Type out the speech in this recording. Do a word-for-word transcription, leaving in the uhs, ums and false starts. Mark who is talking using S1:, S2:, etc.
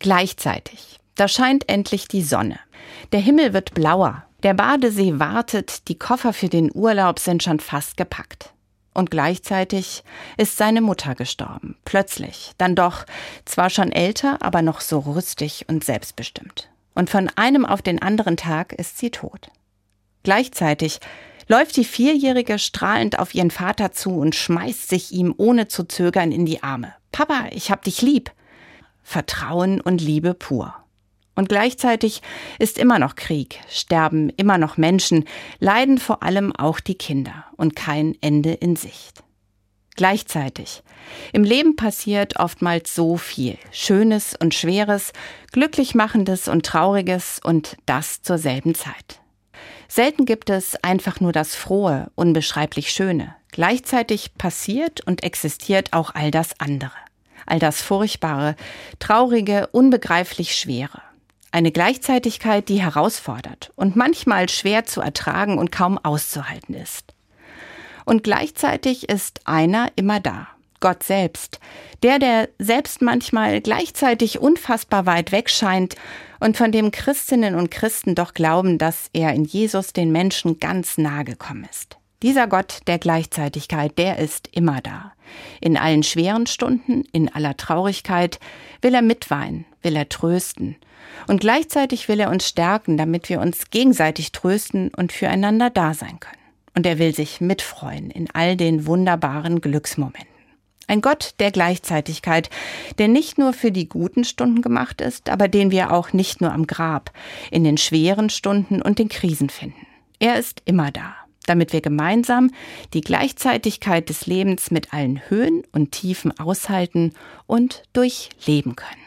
S1: Gleichzeitig. Da scheint endlich die Sonne. Der Himmel wird blauer. Der Badesee wartet, die Koffer für den Urlaub sind schon fast gepackt. Und gleichzeitig ist seine Mutter gestorben. Plötzlich. Dann doch. Zwar schon älter, aber noch so rüstig und selbstbestimmt. Und von einem auf den anderen Tag ist sie tot. Gleichzeitig läuft die Vierjährige strahlend auf ihren Vater zu und schmeißt sich ihm ohne zu zögern in die Arme. »Papa, ich hab dich lieb!« Vertrauen und Liebe pur. Und gleichzeitig ist immer noch Krieg, sterben immer noch Menschen, leiden vor allem auch die Kinder und kein Ende in Sicht. Gleichzeitig. Im Leben passiert oftmals so viel. Schönes und Schweres, Glücklichmachendes und Trauriges und das zur selben Zeit. Selten gibt es einfach nur das Frohe, unbeschreiblich Schöne. Gleichzeitig passiert und existiert auch all das andere. All das Furchtbare, Traurige, unbegreiflich Schwere. Eine Gleichzeitigkeit, die herausfordert und manchmal schwer zu ertragen und kaum auszuhalten ist. Und gleichzeitig ist einer immer da, Gott selbst, der, der selbst manchmal gleichzeitig unfassbar weit weg scheint und von dem Christinnen und Christen doch glauben, dass er in Jesus den Menschen ganz nahe gekommen ist. Dieser Gott der Gleichzeitigkeit, der ist immer da. In allen schweren Stunden, in aller Traurigkeit will er mitweinen, will er trösten. Und gleichzeitig will er uns stärken, damit wir uns gegenseitig trösten und füreinander da sein können. Und er will sich mitfreuen in all den wunderbaren Glücksmomenten. Ein Gott der Gleichzeitigkeit, der nicht nur für die guten Stunden gemacht ist, aber den wir auch nicht nur am Grab, in den schweren Stunden und den Krisen finden. Er ist immer da, damit wir gemeinsam die Gleichzeitigkeit des Lebens mit allen Höhen und Tiefen aushalten und durchleben können.